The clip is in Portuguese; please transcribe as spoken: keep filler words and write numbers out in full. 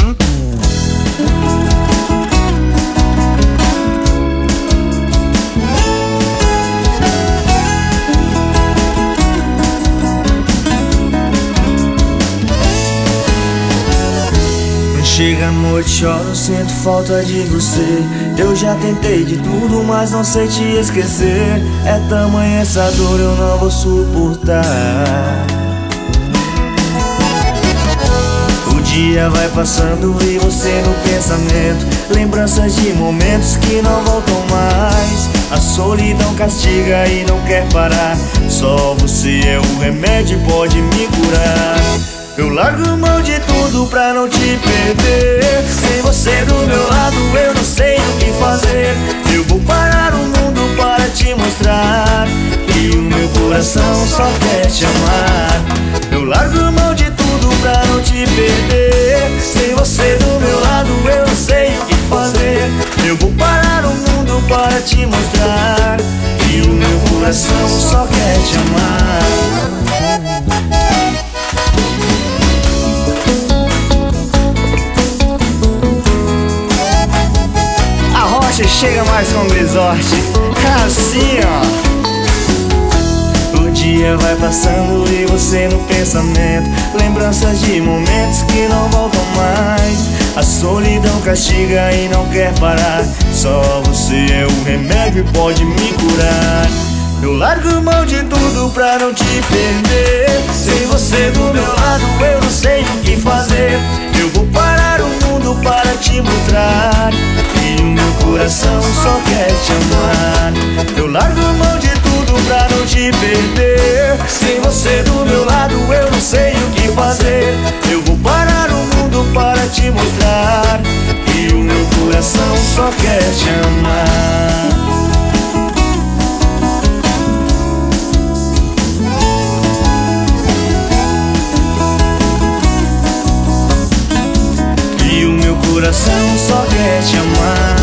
Chega a noite, choro, sinto falta de você. Eu já tentei de tudo, mas não sei te esquecer. É tamanha essa dor, eu não vou suportar. O dia vai passando e você no pensamento. Lembranças de momentos que não voltam mais. A solidão castiga e não quer parar. Só você é o remédio, pode me curar. Eu largo mão de tudo pra não te perder. Sem você do meu lado eu não sei o que fazer. Eu vou parar o mundo para te mostrar que o meu coração só quer te amar. Eu largo mão de tudo pra não te perder. Sem você do meu lado eu não sei o que fazer. Eu vou parar o mundo para te mostrar que o meu coração só quer te amar. Chega mais com o Grisorte, assim ó. O dia vai passando e você no pensamento. Lembranças de momentos que não voltam mais. A solidão castiga e não quer parar. Só você é o remédio e pode me curar. Eu largo mão de tudo pra não te perder. Sem você do meu lado eu não sei o que fazer. Eu vou parar o mundo para te mostrar que o meu coração só quer te amar. Eu largo mão de tudo pra não te perder. Sem você do meu lado eu não sei o que fazer. Eu vou parar o mundo para te mostrar que o meu coração só quer te amar. Que o meu coração só quer te amar.